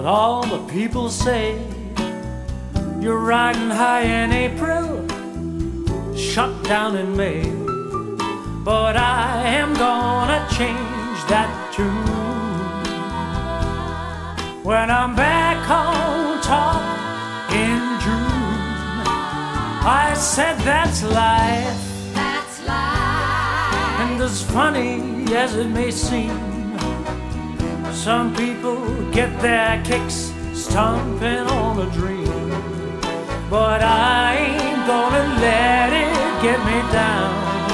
what all the people say. You're riding high in April, shut down in May. But I am gonna change that tune when I'm back on top in June. I said that's life, that's life. and as funny as it may seem, some people get their kicks stomping on a dream. But I ain't gonna let it get me down,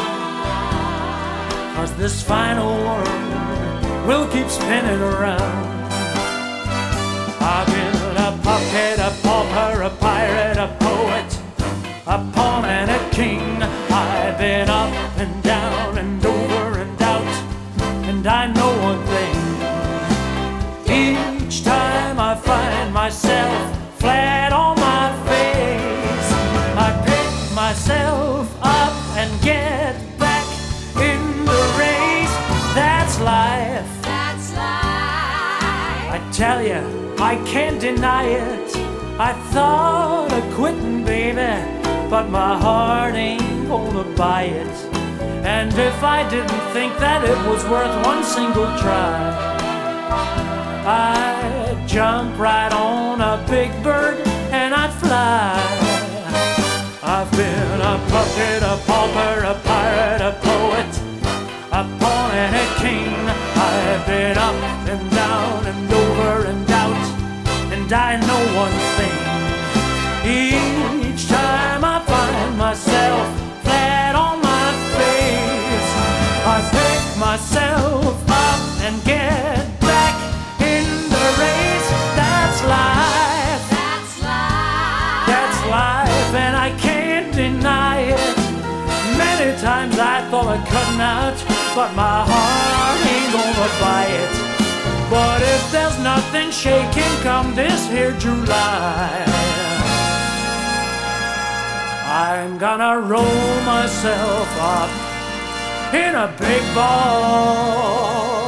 'cause this final world will keep spinning around. I've been a puppet, a pauper, a pirate, a poet, a pawn and a king. I've been up and down and over and out, and I know one thing. Each time I find myself flat on my face, I pick myself up and get back in the race. That's life. That's life. I tell you, I can't deny it. I thought of quitting, baby, but my heart ain't gonna buy it. And if I didn't think that it was worth one single try, I'd jump right on a big bird and I'd fly. I've been a puppet, a pauper, a pirate, a poet, a pawn and a king. I've been up and down and over and out, and I know one thing. Each time I find myself flat on my face, I pick myself up and get back in the race. That's life. That's life. That's life, and I can't deny it. Many times I thought of cutting out, but my heart ain't gonna buy it. But if there's nothing shaking come this here July, I'm gonna roll myself up in a big ball.